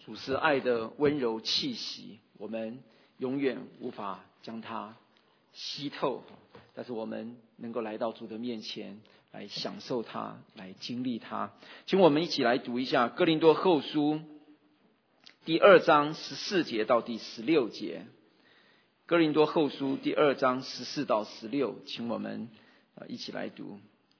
主是爱的温柔气息，我们永远无法将它吸透，但是我们能够来到主的面前，来享受它，来经历它。请我们一起来读一下哥林多后书第2章14节到第16节。哥林多后书第2章14到16，请我们一起来读。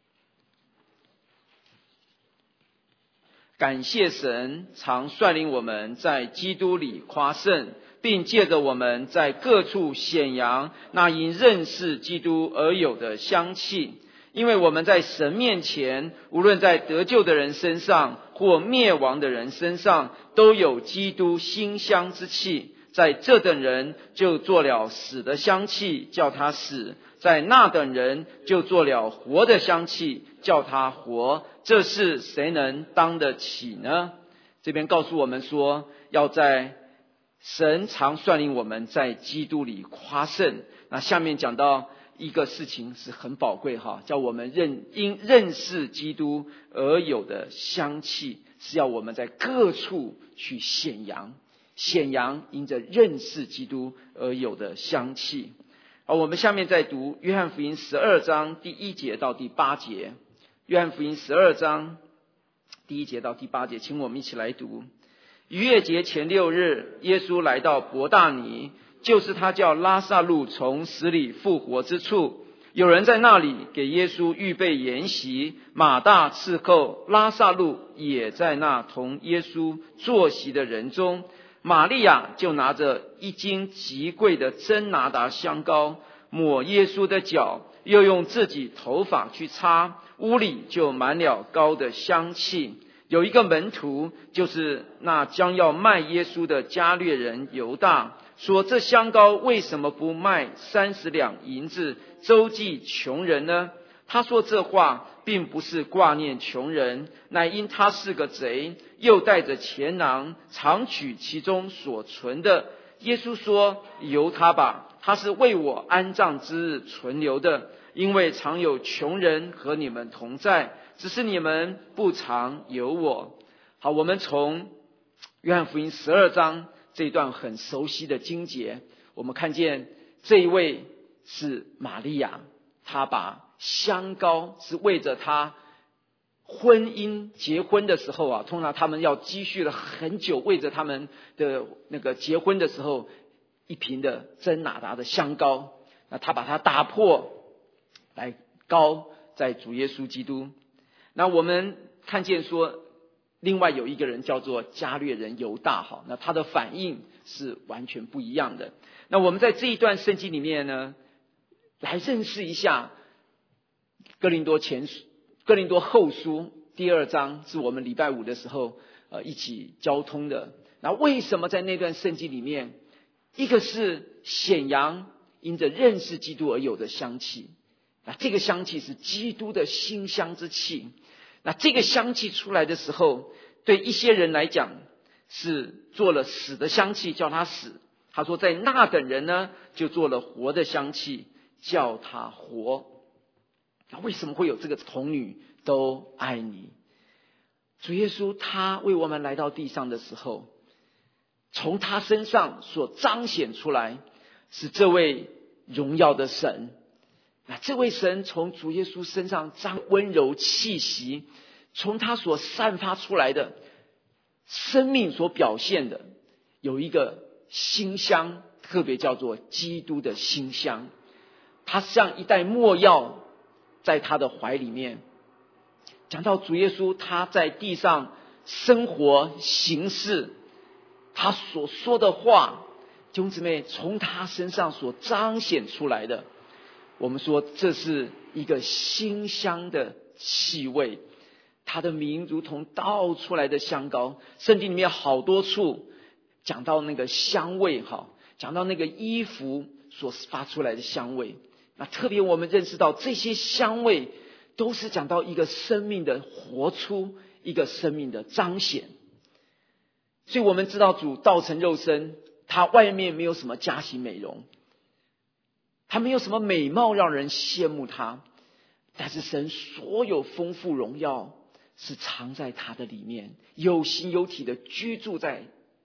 感谢神常率领我们在基督里夸胜，并借着我们在各处显扬那因认识基督而有的香气。因为我们在神面前，无论在得救的人身上或灭亡的人身上，都有基督馨香之气。在这等人就做了死的香气，叫他死；在那等人就做了活的香气，叫他活。这是谁能当得起呢？这边告诉我们说，要在神常率领我们在基督里夸胜。那下面讲到一个事情是很宝贵哈，叫我们因认识基督而有的香气，是要我们在各处去显扬因着认识基督而有的香气。好，我们下面再读约翰福音12章第1节到第8节。约翰福音12章第1节到第8节，请我们一起来读。逾越节前6日，耶稣来到伯大尼，就是他叫拉撒路从死里复活之处。有人在那里给耶稣预备筵席，马大伺候，拉撒路也在那同耶稣坐席的人中。玛利亚就拿着1斤极贵的真拿达香膏，抹耶稣的脚，又用自己头发去擦，屋里就满了膏的香气。有一个门徒，就是那将要卖耶稣的加略人犹大，说这香膏为什么不卖30两银子周济穷人呢？他说这话并不是挂念穷人，乃因他是个贼，又带着钱囊，常取其中所存的。耶稣说，由他吧，他是为我安葬之日存留的，因为常有穷人和你们同在，只是你们不常有我。好，我们从约翰福音12章这一段很熟悉的经节，我们看见这一位是玛利亚，她把香膏是为着她婚姻结婚的时候通常他们要积蓄了很久，为着他们的那个结婚的时候一瓶的真拿达的香膏，那他把它打破来膏在主耶稣基督。那我们看见说另外有一个人叫做加略人犹大，好，那他的反应是完全不一样的。那我们在这一段圣经里面呢，来认识一下哥林多后书第2章，是我们礼拜5的时候一起交通的。那为什么在那段圣经里面，一个是显扬因着认识基督而有的香气，那这个香气是基督的馨香之气。那这个香气出来的时候，对一些人来讲是做了死的香气，叫他死。他说在那等人呢，就做了活的香气，叫他活。那为什么会有这个童女都爱你？主耶稣他为我们来到地上的时候，从他身上所彰显出来是这位荣耀的神。那这位神从主耶稣身上温柔气息，从他所散发出来的生命所表现的有一个馨香，特别叫做基督的馨香。他像一袋没药在他的怀里面。讲到主耶稣他在地上生活行事，他所说的话，弟兄姊妹，从他身上所彰显出来的，我们说这是一个馨香的气味。他的名如同倒出来的香膏，圣经里面好多处讲到那个香味，讲到那个衣服所发出来的香味。那特别我们认识到这些香味都是讲到一个生命的活出，一个生命的彰显。所以我们知道主道成肉身，他外面没有什么佳形美容，他没有什么美貌让人羡慕他，但是神所有丰富荣耀是藏在他的里面，有形有体的居住在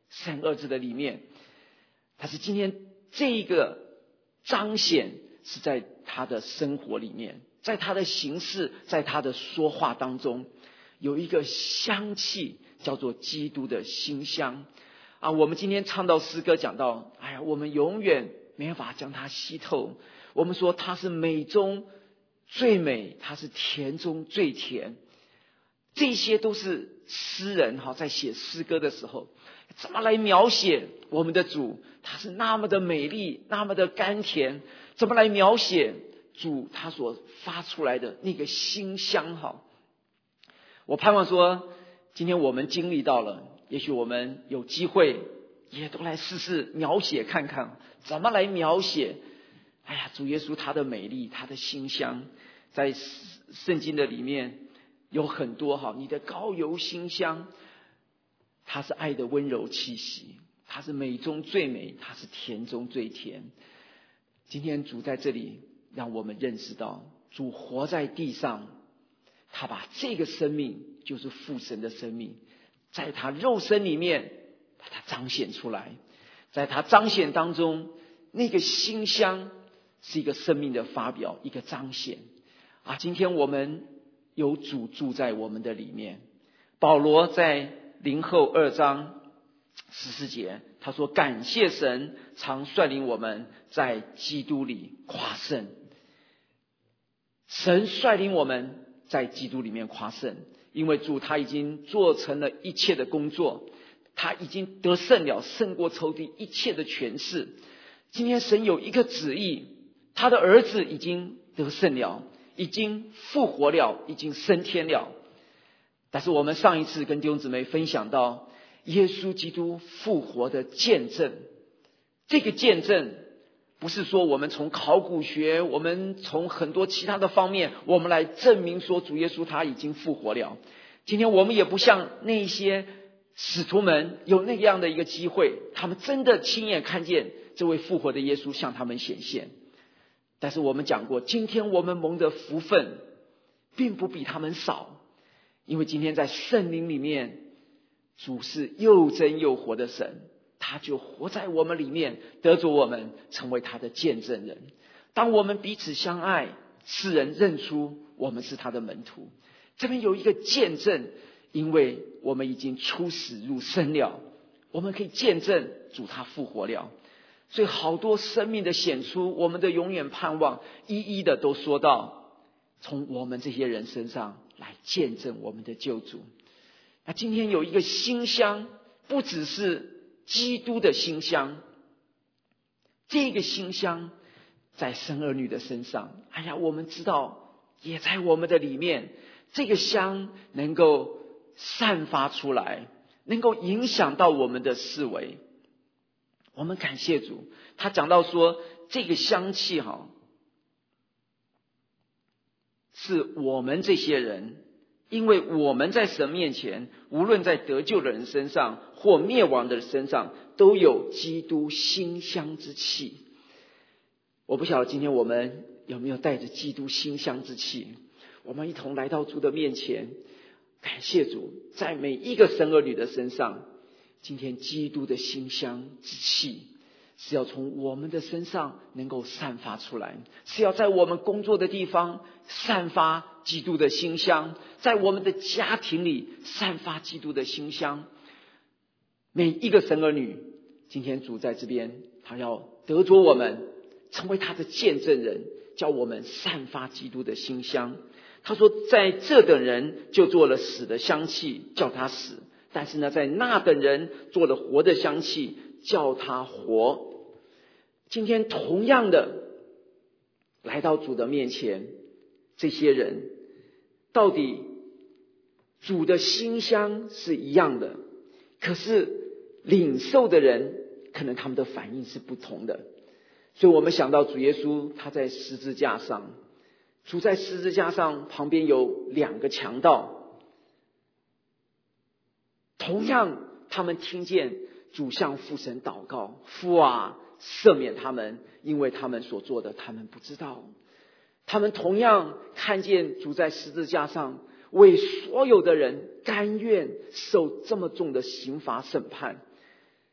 神儿子的里面。但是今天这个彰显是在他的生活里面，在他的行事，在他的说话当中，有一个香气叫做基督的馨香啊。我们今天唱到诗歌讲到，我们永远没办法将它吸透。我们说它是美中最美，它是甜中最甜。这些都是诗人在写诗歌的时候怎么来描写我们的主，他是那么的美丽，那么的甘甜，怎么来描写主他所发出来的那个馨香。我盼望说今天我们经历到了，也许我们有机会也都来试试描写看看，怎么来描写主耶稣他的美丽，他的馨香。在圣经的里面有很多你的膏油馨香，它是爱的温柔气息，它是美中最美，它是甜中最甜。今天主在这里让我们认识到，主活在地上，他把这个生命就是父神的生命，在他肉身里面把它彰显出来，在他彰显当中，那个馨香是一个生命的发表，一个彰显今天我们有主住在我们的里面。保罗在林后2章14节他说，感谢神常率领我们在基督里夸胜。神率领我们在基督里面夸胜，因为主他已经做成了一切的工作，他已经得胜了，胜过仇敌一切的权势。今天神有一个旨意，他的儿子已经得胜了，已经复活了，已经升天了。但是我们上一次跟弟兄姊妹分享到耶稣基督复活的见证，这个见证不是说我们从考古学，我们从很多其他的方面，我们来证明说主耶稣他已经复活了。今天我们也不像那些使徒们有那样的一个机会，他们真的亲眼看见这位复活的耶稣向他们显现。但是我们讲过，今天我们蒙的福分并不比他们少，因为今天在圣灵里面，主是又真又活的神，他就活在我们里面，得着我们成为他的见证人。当我们彼此相爱，世人认出我们是他的门徒。这边有一个见证，因为我们已经出死入生了，我们可以见证主他复活了。所以好多生命的显出，我们的永远盼望，一一的都说到从我们这些人身上来见证我们的救主。那今天有一个馨香，不只是基督的馨香，这个馨香在神儿女的身上，我们知道也在我们的里面，这个香能够散发出来，能够影响到我们的思维。我们感谢主，他讲到说这个香气是我们这些人，因为我们在神面前，无论在得救的人身上或灭亡的人身上，都有基督馨香之气。我不晓得今天我们有没有带着基督馨香之气，我们一同来到主的面前，感谢主，在每一个神儿女的身上，今天基督的馨香之气是要从我们的身上能够散发出来，是要在我们工作的地方散发基督的馨香，在我们的家庭里散发基督的馨香。每一个神儿女，今天主在这边，他要得着我们成为他的见证人，叫我们散发基督的馨香。他说在这等人就做了死的香气，叫他死，但是呢，在那等人做了活的香气，叫他活。今天同样的来到主的面前，这些人到底主的馨香是一样的，可是领受的人可能他们的反应是不同的。所以我们想到主耶稣他在十字架上，主在十字架上旁边有2个强盗，同样他们听见主向父神祷告，父啊，赦免他们，因为他们所做的他们不知道。他们同样看见主在十字架上为所有的人甘愿受这么重的刑罚审判，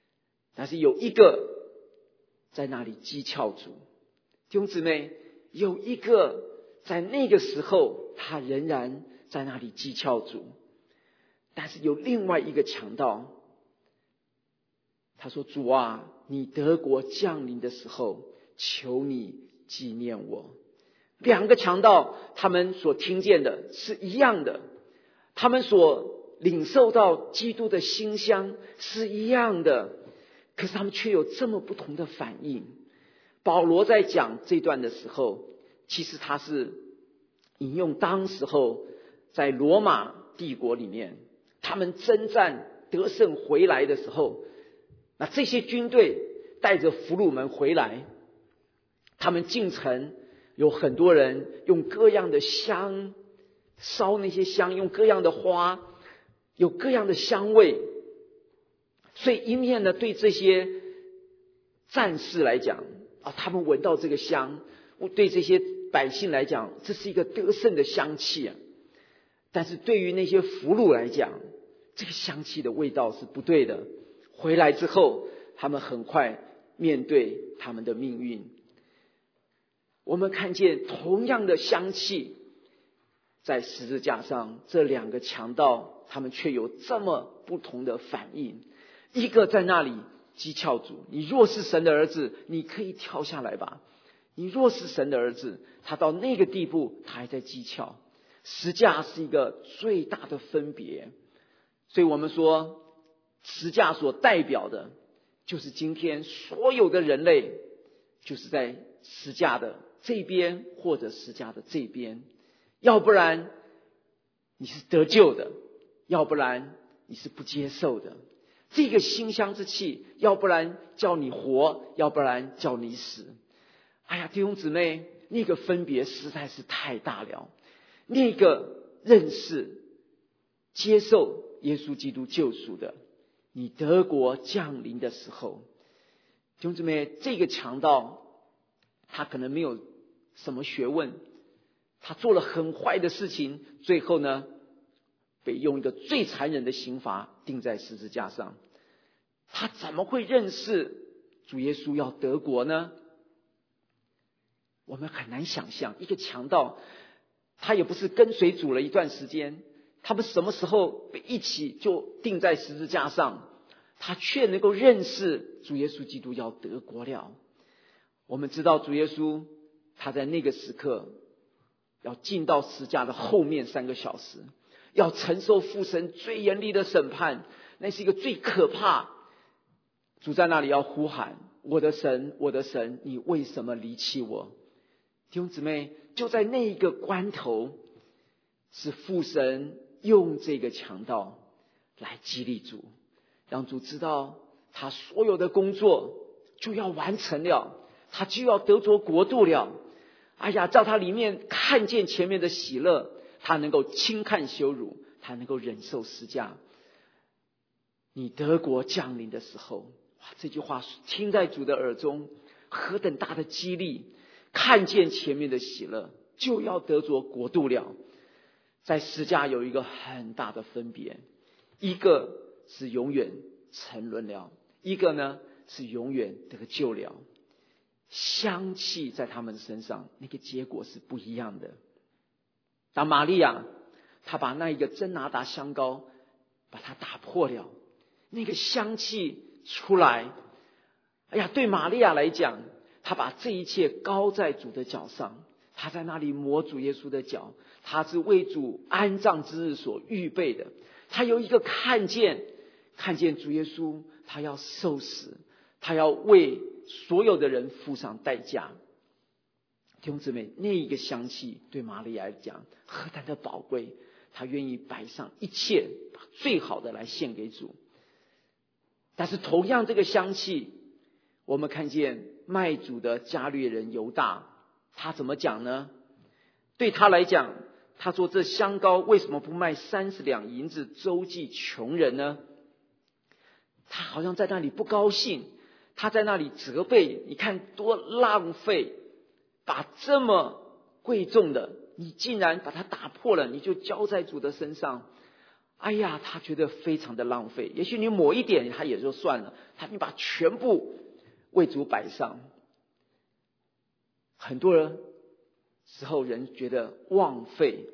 但是有一个在那里讥诮主。弟兄姊妹，有一个在那个时候他仍然在那里讥诮主，但是有另外一个强盗，他说：主啊，你得国降临的时候，求你纪念我。两个强盗他们所听见的是一样的，他们所领受到基督的馨香是一样的，可是他们却有这么不同的反应。保罗在讲这段的时候，其实他是引用当时候在罗马帝国里面，他们征战得胜回来的时候，那这些军队带着俘虏们回来，他们进城，有很多人用各样的香烧那些香，用各样的花，有各样的香味。所以一面呢，对这些战士来讲他们闻到这个香，对这些百姓来讲，这是一个得胜的香气啊。但是对于那些俘虏来讲，这个香气的味道是不对的。回来之后，他们很快面对他们的命运。我们看见同样的香气，在十字架上，这两个强盗他们却有这么不同的反应。一个在那里讥诮主，你若是神的儿子，你可以跳下来吧。你若是神的儿子，他到那个地步，他还在讥诮。十架是一个最大的分别，所以我们说十架所代表的就是今天所有的人类，就是在十架的这边或者十架的这边，要不然你是得救的，要不然你是不接受的。这个馨香之气，要不然叫你活，要不然叫你死。哎呀，弟兄姊妹，那个分别实在是太大了。那个认识接受耶稣基督救赎的，你得国降临的时候，弟兄姊妹，这个强盗他可能没有什么学问，他做了很坏的事情，最后呢被用一个最残忍的刑罚钉在十字架上。他怎么会认识主耶稣要得国呢？我们很难想象，一个强盗他也不是跟随主了一段时间，他们什么时候一起就钉在十字架上，他却能够认识主耶稣基督要得国了。我们知道主耶稣他在那个时刻要进到十字架的后面3个小时，要承受父神最严厉的审判，那是一个最可怕。主在那里要呼喊：我的神，我的神，你为什么离弃我？弟兄姊妹，就在那一个关头，是父神用这个强盗来激励主，让主知道他所有的工作就要完成了，他就要得着国度了。哎呀，在他里面看见前面的喜乐，他能够轻看羞辱，他能够忍受十架。你得国降临的时候，这句话听在主的耳中，何等大的激励！看见前面的喜乐，就要得着国度了。在十架有一个很大的分别，一个是永远沉沦了，一个呢是永远得救了。香气在他们身上，那个结果是不一样的。当玛利亚她把那一个真拿达香膏把它打破了，那个香气出来，哎呀，对玛利亚来讲，她把这一切膏在主的脚上，她在那里抹主耶稣的脚，她是为主安葬之日所预备的。她有一个看见主耶稣，他要受死，他要为所有的人付上代价。弟兄姊妹，那一个香气对玛利亚来讲何等的宝贵，她愿意摆上一切，把最好的来献给主。但是同样这个香气，我们看见卖主的加略人犹大，他怎么讲呢？对他来讲，他说这香膏为什么不卖30两银子周济穷人呢？他好像在那里不高兴，他在那里责备，你看多浪费，把这么贵重的你竟然把它打破了，你就交在主的身上。 哎呀，他觉得非常的浪费。也许你抹一点他也就算了，你把全部为主摆上。很多人时候人觉得枉费。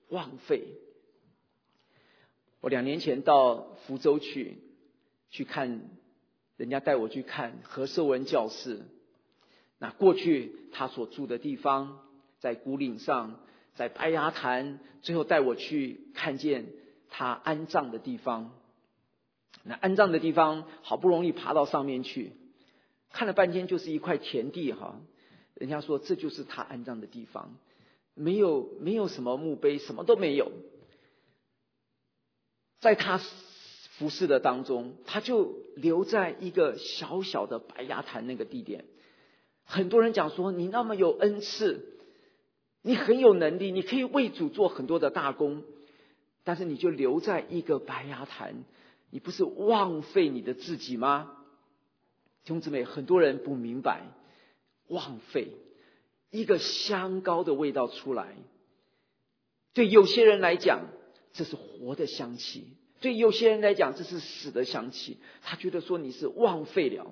我2年前到福州去看，人家带我去看何寿文教士。那过去他所住的地方，在古岭上，在白崖潭，最后带我去看见他安葬的地方。那安葬的地方好不容易爬到上面去，看了半天就是一块田地哈。人家说这就是他安葬的地方，没有什么墓碑，什么都没有。在他服侍的当中，他就留在一个小小的白崖潭那个地点。很多人讲说，你那么有恩赐，你很有能力，你可以为主做很多的大功，但是你就留在一个白崖潭，你不是枉费你的自己吗？弟兄姊妹，很多人不明白，枉费一个香膏的味道出来，对有些人来讲这是活的香气，对有些人来讲这是死的香气，他觉得说你是枉费了。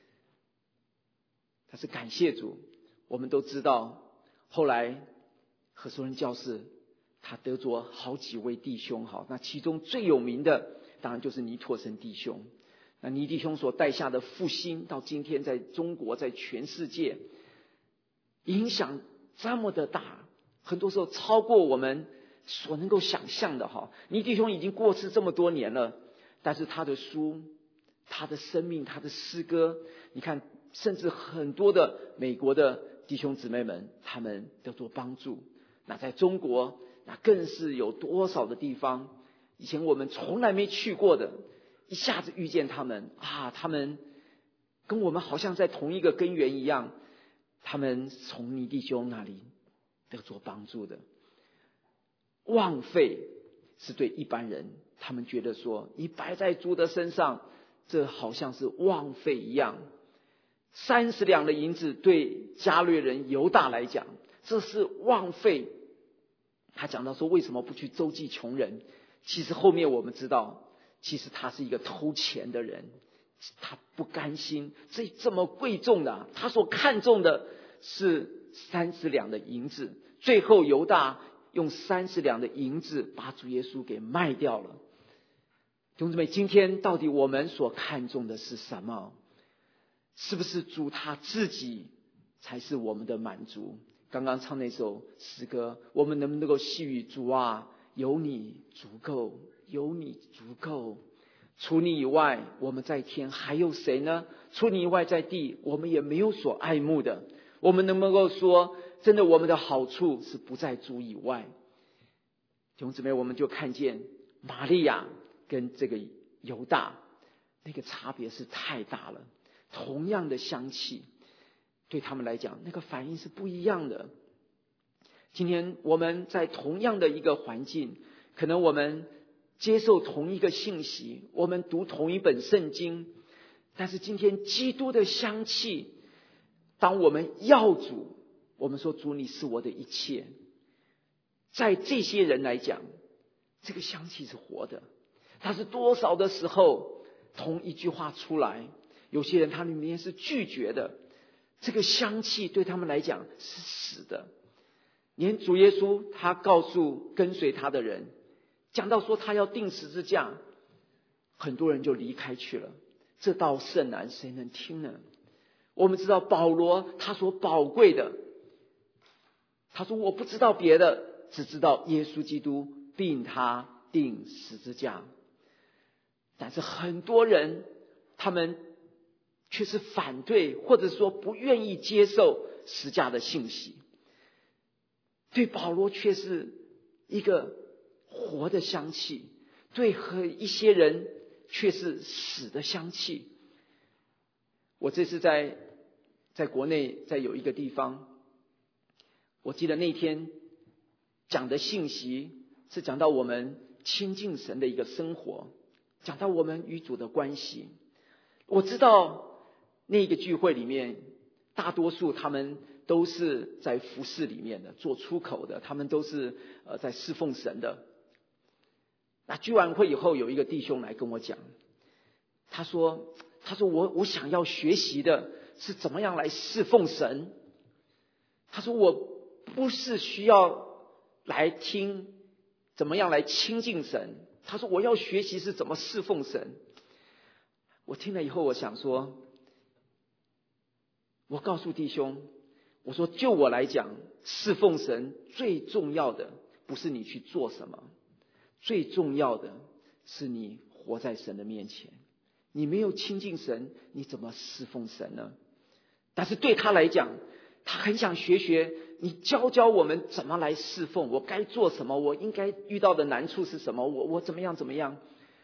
但是感谢主，我们都知道后来何寿文教士他得着好几位弟兄，那其中最有名的当然就是倪柝声弟兄。那倪弟兄所带下的复兴到今天在中国，在全世界影响这么的大，很多时候超过我们所能够想象的。倪弟兄已经过世这么多年了，但是他的书，他的生命，他的诗歌，你看甚至很多的美国的弟兄姊妹们他们得到帮助。那在中国那更是有多少的地方以前我们从来没去过的，一下子遇见他们他们跟我们好像在同一个根源一样，他们从倪弟兄那里得着帮助的。枉费是对一般人，他们觉得说你摆在主的身上，这好像是枉费一样。30两的银子对加略人犹大来讲，这是枉费。他讲到说为什么不去周济穷人，其实后面我们知道，其实他是一个偷钱的人，他不甘心这么贵重的，他所看重的是30两的银子，最后犹大用30两的银子把主耶稣给卖掉了。弟兄姊妹，今天到底我们所看重的是什么？是不是主他自己才是我们的满足？刚刚唱那首诗歌，我们能不能够细语主啊，有你足够，有你足够，除你以外我们在天还有谁呢？除你以外在地我们也没有所爱慕的。我们能不能够说真的，我们的好处是不在主以外？弟兄姊妹，我们就看见玛利亚跟这个犹大那个差别是太大了，同样的香气对他们来讲那个反应是不一样的。今天我们在同样的一个环境，可能我们接受同一个信息，我们读同一本圣经，但是今天基督的香气，当我们要主，我们说主你是我的一切，在这些人来讲这个香气是活的。他是多少的时候同一句话出来，有些人他里面是拒绝的，这个香气对他们来讲是死的。连主耶稣他告诉跟随他的人，讲到说他要钉十字架，很多人就离开去了，这道甚难，谁能听呢？我们知道保罗他所宝贵的，他说我不知道别的，只知道耶稣基督并他钉十字架。但是很多人他们却是反对，或者说不愿意接受十架的信息，对保罗却是一个活的香气，对和一些人却是死的香气。我这次在国内在有一个地方，我记得那天讲的信息是讲到我们亲近神的一个生活，讲到我们与主的关系。我知道那个聚会里面大多数他们都是在服事里面的，做出口的，他们都是在侍奉神的。 那聚完会以后，有一个弟兄来跟我讲，他说我想要学习的是怎么样来侍奉神。他说我不是需要来听怎么样来亲近神，他说我要学习是怎么侍奉神。我听了以后，我想说，我告诉弟兄，我说就我来讲，侍奉神最重要的不是你去做什么，最重要的是你活在神的面前。你没有亲近神，你怎么侍奉神呢？但是对他来讲，他很想学你教我们怎么来侍奉，我该做什么，我应该遇到的难处是什么，我怎么样。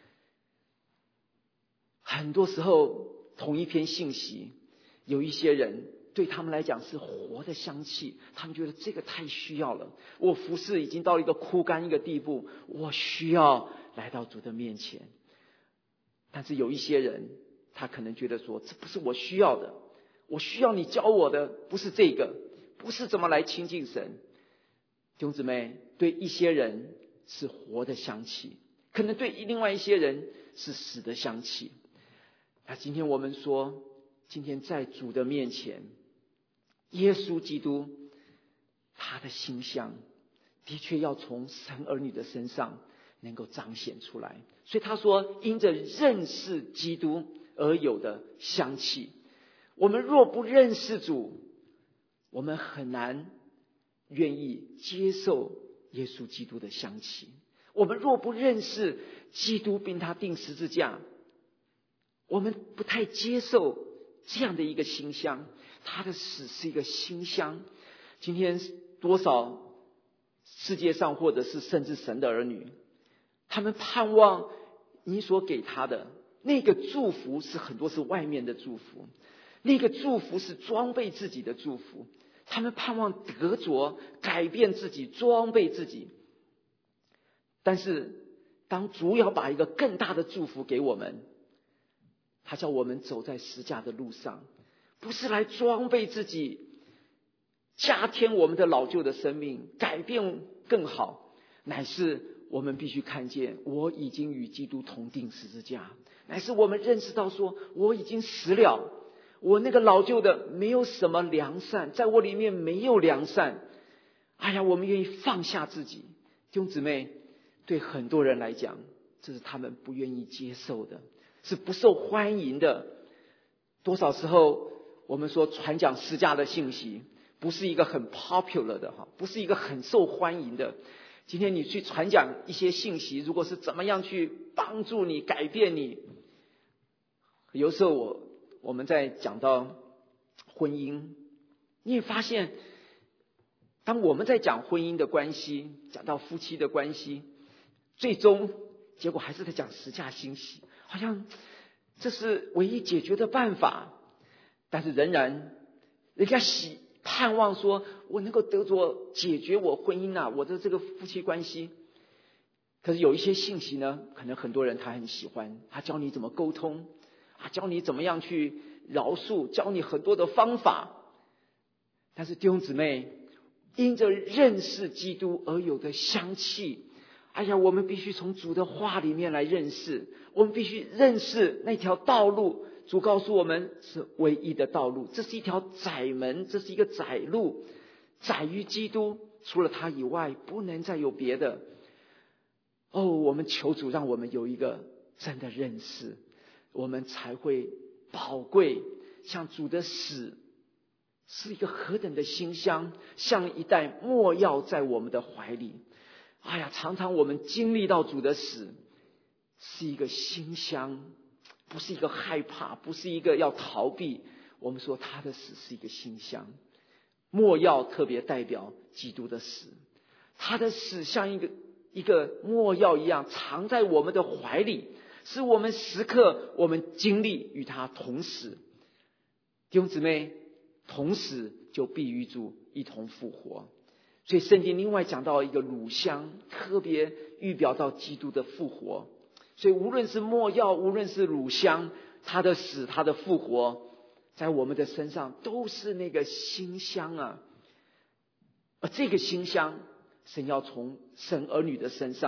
很多时候同一篇信息，有一些人对他们来讲是活的香气，他们觉得这个太需要了，我服事已经到了一个枯干一个地步，我需要来到主的面前。但是有一些人，他可能觉得说，这不是我需要的，我需要你教我的不是这个，不是怎么来亲近神。弟兄姊妹，对一些人是活的香气，可能对另外一些人是死的香气。那今天我们说，今天在主的面前，耶稣基督他的馨香的确要从神儿女的身上能够彰显出来。所以他说，因着认识基督而有的香气。我们若不认识主，我们很难愿意接受耶稣基督的香气。我们若不认识基督并他钉十字架，我们不太接受这样的一个馨香，他的死是一个馨香。今天多少世界上或者是甚至神的儿女，他们盼望你所给他的那个祝福，是很多是外面的祝福，那个祝福是装备自己的祝福，他们盼望得着改变自己，装备自己。但是当主要把一个更大的祝福给我们，他叫我们走在十架的路上，不是来装备自己，加添我们的老旧的生命，改变更好，乃是我们必须看见，我已经与基督同钉十字架，乃是我们认识到说，我已经死了，我那个老旧的没有什么良善，在我里面没有良善。我们愿意放下自己。弟兄姊妹，对很多人来讲，这是他们不愿意接受的，是不受欢迎的。多少时候我们说传讲十架的信息，不是一个很 popular 的，不是一个很受欢迎的。今天你去传讲一些信息，如果是怎么样去帮助你改变你，有时候我们在讲到婚姻，你也发现，当我们在讲婚姻的关系，讲到夫妻的关系，最终结果还是在讲十架信息，好像这是唯一解决的办法。但是仍然人家盼望说，我能够得着解决我婚姻我的这个夫妻关系。可是有一些信息呢，可能很多人他很喜欢，他教你怎么沟通，教你怎么样去饶恕，教你很多的方法。但是弟兄姊妹，因着认识基督而有的香气，我们必须从主的话里面来认识，我们必须认识那条道路。主告诉我们是唯一的道路，这是一条窄门，这是一个窄路，窄于基督，除了他以外不能再有别的。我们求主让我们有一个真的认识，我们才会宝贵，像主的死是一个何等的馨香，像一袋没药在我们的怀里。常常我们经历到主的死是一个馨香，不是一个害怕，不是一个要逃避。我们说他的死是一个馨香，没药特别代表基督的死，他的死像一个没药一样藏在我们的怀里，使我们时刻我们经历与他同死。弟兄姊妹，同死就必与主一同复活。所以圣经另外讲到一个乳香，特别预表到基督的复活。所以无论是没药，无论是乳香，他的死他的复活在我们的身上都是那个馨香而这个馨香神要从神儿女的身上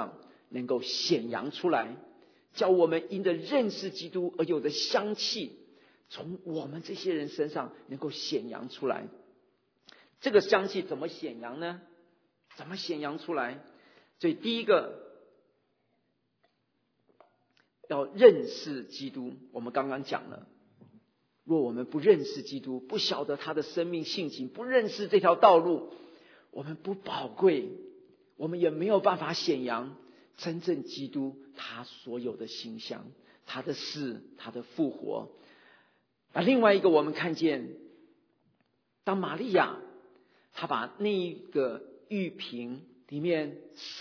能够显扬出来，叫我们因着认识基督而有的香气，从我们这些人身上能够显扬出来。这个香气怎么显扬呢？怎么显扬出来？所以第一个要认识基督。我们刚刚讲了，若我们不认识基督，不晓得他的生命性情，不认识这条道路，我们不宝贵，我们也没有办法显扬真正基督他所有的形象，他的死，他的复活。另外一个我们看见，当玛利亚她把那个玉瓶里面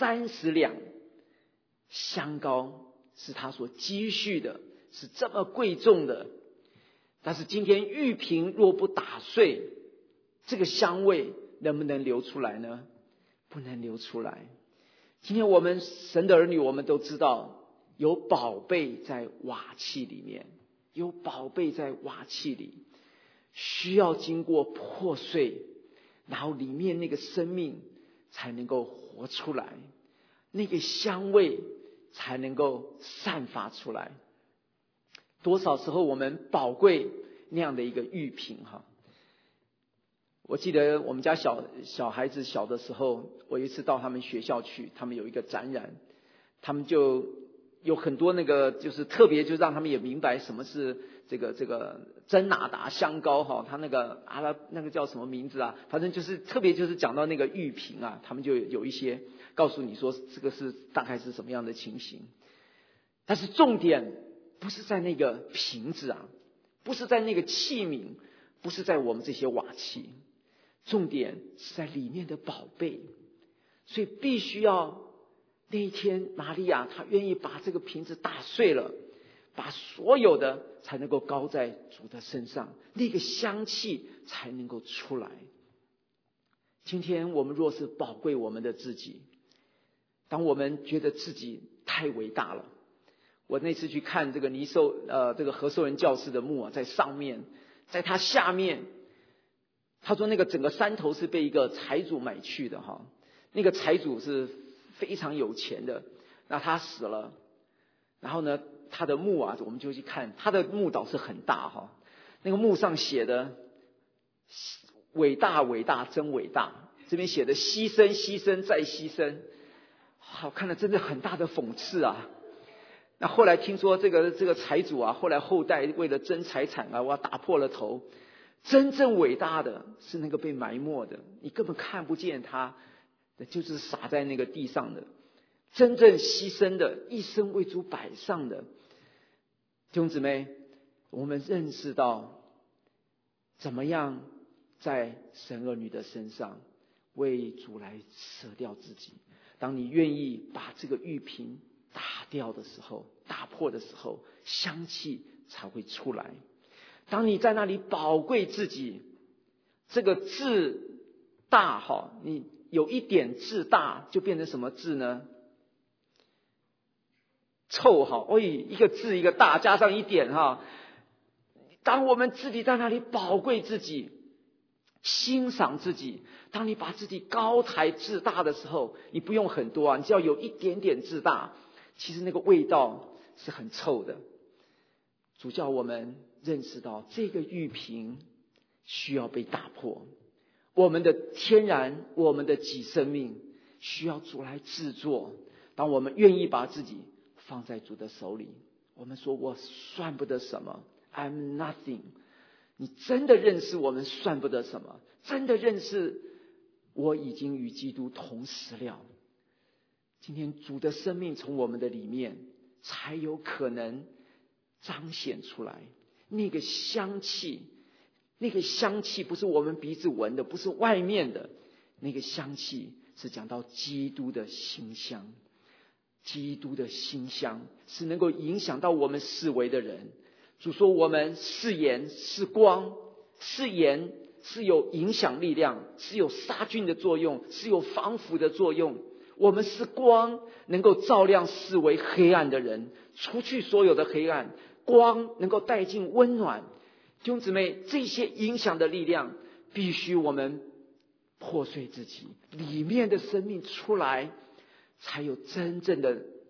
30两香膏是她所积蓄的，是这么贵重的，但是今天玉瓶若不打碎，这个香味能不能流出来呢？不能流出来。今天我们神的儿女，我们都知道有宝贝在瓦器里面，有宝贝在瓦器里，需要经过破碎，然后里面那个生命才能够活出来，那个香味才能够散发出来。多少时候我们宝贵那样的一个玉瓶哈。我记得我们家小孩子小的时候，我有一次到他们学校去，他们有一个展览，他们就有很多那个就是特别就让他们也明白什么是这个真哪达香膏哈，他那个叫什么名字啊？反正就是特别就是讲到那个玉瓶啊，他们就有一些告诉你说这个是大概是什么样的情形。但是重点不是在那个瓶子啊，不是在那个器皿，不是在我们这些瓦器，重点是在里面的宝贝。所以必须要那一天玛利亚她愿意把这个瓶子打碎了，把所有的才能够高在主的身上，那个香气才能够出来。今天我们若是宝贵我们的自己，当我们觉得自己太伟大了，我那次去看这个这个何寿仁教士的墓啊，在上面，在他下面，他说那个整个山头是被一个财主买去的哈，那个财主是非常有钱的，那他死了，然后呢，他的墓啊，我们就去看，他的墓倒是很大哈，那个墓上写的伟大伟大真伟大，这边写的牺牲牺牲再牺牲，好看了真的很大的讽刺啊。那后来听说这个财主啊，后来后代为了争财产啊，我打破了头。真正伟大的是那个被埋没的，你根本看不见他，就是撒在那个地上的。真正牺牲的，一生为主摆上的。弟兄姊妹，我们认识到怎么样在神儿女的身上为主来舍掉自己。当你愿意把这个玉瓶打掉的时候，打破的时候，香气才会出来。当你在那里宝贵自己，这个自大哈，你有一点自大，就变成什么字呢？臭哈，一个字一个大，加上一点哈。当我们自己在那里宝贵自己，欣赏自己，当你把自己高抬自大的时候，你不用很多啊，你只要有一点点自大，其实那个味道是很臭的。主叫我们认识到这个玉瓶需要被打破，我们的天然，我们的己生命需要主来制作。当我们愿意把自己放在主的手里，我们说我算不得什么， I'm nothing。 你真的认识我们算不得什么，真的认识我已经与基督同死了。今天主的生命从我们的里面才有可能彰显出来，那个香气，那个香气不是我们鼻子闻的，不是外面的，那个香气是讲到基督的馨香。基督的馨香是能够影响到我们四围的人。主说我们是盐是光，是盐是有影响力量，是有杀菌的作用，是有防腐的作用。我们是光，能够照亮四围黑暗的人，除去所有的黑暗，光能够带进温暖。弟兄姊妹，这些影响的力量必须我们破碎自己，里面的生命出来，才有真正的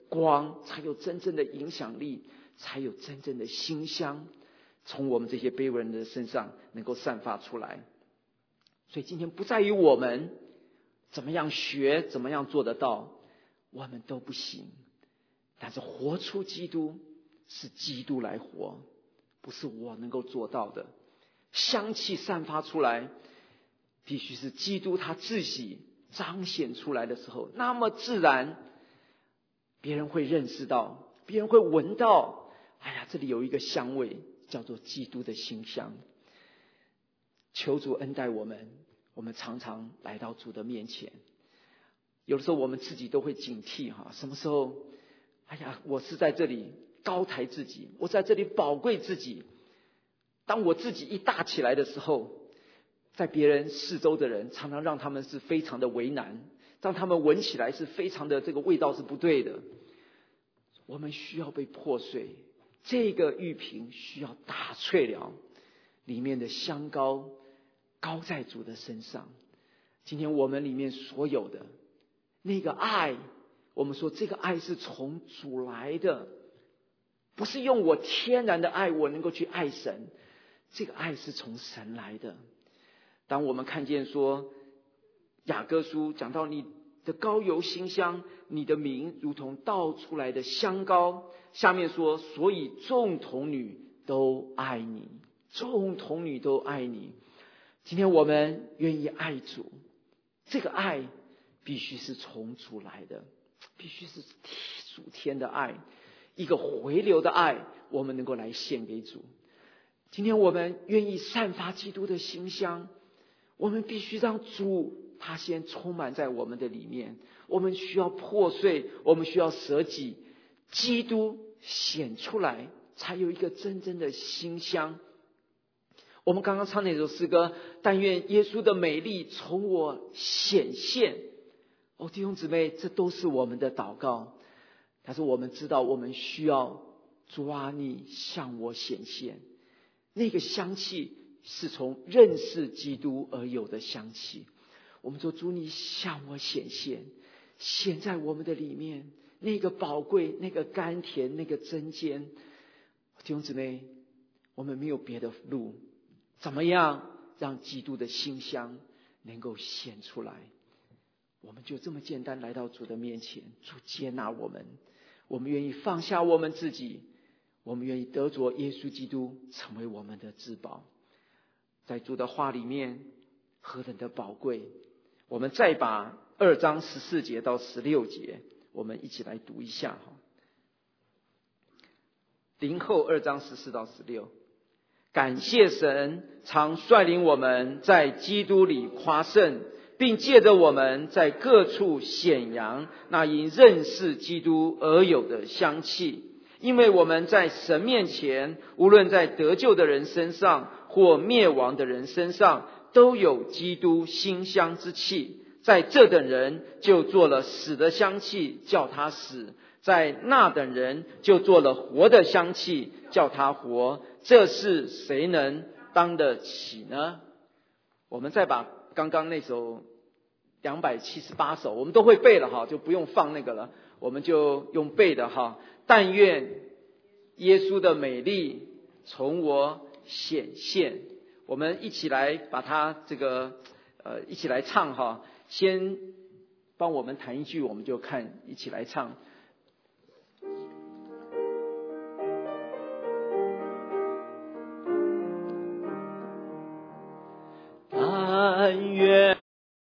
光，才有真正的影响力，才有真正的馨香，从我们这些卑微人的身上能够散发出来。所以今天不在于我们怎么样学，怎么样做得到，我们都不行。但是活出基督，是基督来活，不是我能够做到的。香气散发出来，必须是基督他自己彰显出来的时候，那么自然别人会认识到，别人会闻到，哎呀，这里有一个香味叫做基督的馨香。求主恩待我们，我们常常来到主的面前，有的时候我们自己都会警惕什么时候哎呀，我是在这里高抬自己，我在这里宝贵自己。当我自己一大起来的时候，在别人四周的人常常让他们是非常的为难，让他们闻起来是非常的这个味道是不对的。我们需要被破碎，这个玉瓶需要打碎了，里面的香膏高在主的身上。今天我们里面所有的那个爱，我们说这个爱是从主来的，不是用我天然的爱我能够去爱神，这个爱是从神来的。当我们看见说雅歌书讲到你的膏油馨香，你的名如同倒出来的香膏，下面说所以众童女都爱你，众童女都爱你。今天我们愿意爱主，这个爱必须是从主来的，必须是属天的爱，一个回流的爱，我们能够来献给主。今天我们愿意散发基督的馨香，我们必须让主他先充满在我们的里面，我们需要破碎，我们需要舍己，基督显出来，才有一个真正的馨香。我们刚刚唱那首诗歌，但愿耶稣的美丽从我显现。弟兄姊妹，这都是我们的祷告。但是我们知道，我们需要主啊，你向我显现。那个香气是从认识基督而有的香气。我们说，主你向我显现，显在我们的里面，那个宝贵，那个甘甜，那个真坚。弟兄姊妹，我们没有别的路，怎么样让基督的馨香能够显出来？我们就这么简单来到主的面前，主接纳我们，我们愿意放下我们自己，我们愿意得着耶稣基督成为我们的至宝。在主的话里面何等的宝贵。我们再把2章14节到16节我们一起来读一下。林后2章14到16，感谢神常率领我们在基督里夸胜，并借着我们在各处显扬那因认识基督而有的香气。因为我们在神面前，无论在得救的人身上或灭亡的人身上，都有基督馨香之气。在这等人就做了死的香气，叫他死；在那等人就做了活的香气，叫他活。这是谁能当得起呢？我们再把刚刚那首278首我们都会背了就不用放那个了，我们就用背的但愿耶稣的美丽从我显现。我们一起来把它一起来唱先帮我们弹一句，我们就一起来唱。但愿